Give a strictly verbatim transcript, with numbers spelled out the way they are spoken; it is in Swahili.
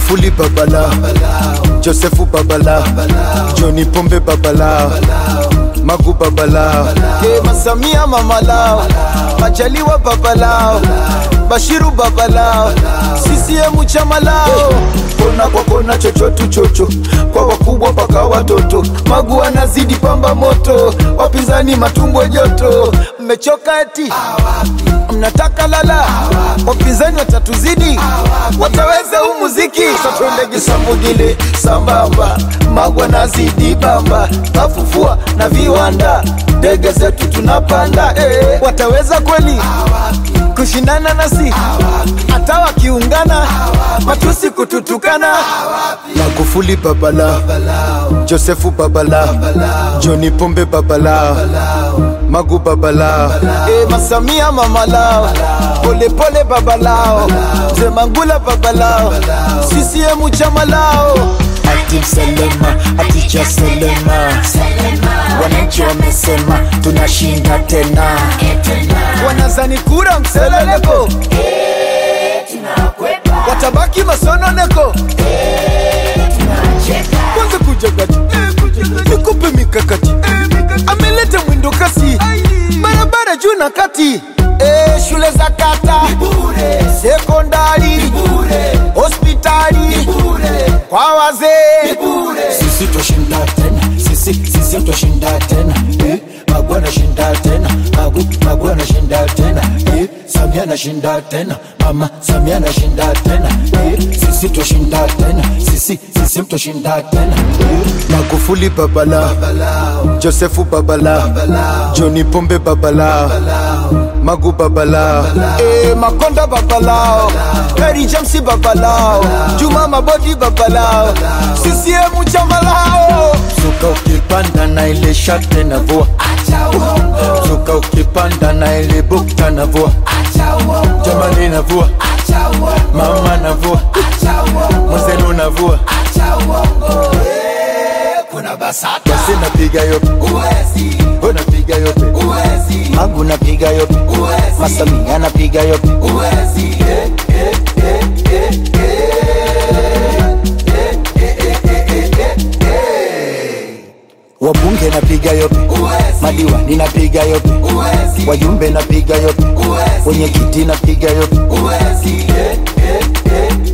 Magufuli babala, Josefu babala, Johnny Pombe babala, Magu babala, Kema Samia mamalao, Majaliwa babalao, Bashiru babalao, C C M chamalao. Kona kwa kona chochotu chocho, kwa wakubwa paka watoto, Magu anazidi pamba moto, wapinzani matumbo joto. Mmechoka eti? Mnataka lala? Wapinzani watatuzidi? Wataweza huu muziki? Satwendege Samugile sambamba, Magu anazidi bamba, kafufua na viwanda, ndege zetu tunapanda. eh. Wataweza kweli kushindana nasi? Hata wakiungana matusi kututukana. Magufuli babala, Josefu babala, Johnny Pombe babala, Magu babala, eh Masamia mamalao, pole pole babalao, Mzee Mangula babalao, C C M chamalao. Ati Selema, ati cha Selema, wananchi wamesema tunashinda tena. Wanazani kura mseleleko, watabaki masononeko. Kwanza kuja gati, nikupe mikakati, ameleta mwindo kasi, barabara juu na kati. Eh, shule za kata sekondari, hospitali kwa wazee. Sisi toshinda tena, sisi sisi toshinda tena. Eh, Magu anashinda tena, Magu Magu anashinda tena. Eh, Samia anashinda tena, Mama Samia anashinda tena. Eh, sisi toshinda tena, sisi sisi toshinda tena. Eh, Magufuli babala, Josefu babala, Johnny Pombe babala, Magu babala, eh Makonda babalao, Harry James babalao, Juma Mabodi babalao, C C M chamalao. Suka ukipanda na ile shate na vua, suka ukipanda na ile bukta na vua, jamani na vua, mama na vua, mzelu na vua. Kuna basata, basi napiga yope, uwezi, unapiga yope, uwezi, Magu napiga yope, uwezi, Masamia napiga yope, uwezi, eh, eh, eh, eh, eh. wabunge napiga yope, madiwani napiga yope, wajumbe napiga yope, wenye kiti napiga yope. Uwezi, eh, eh, eh.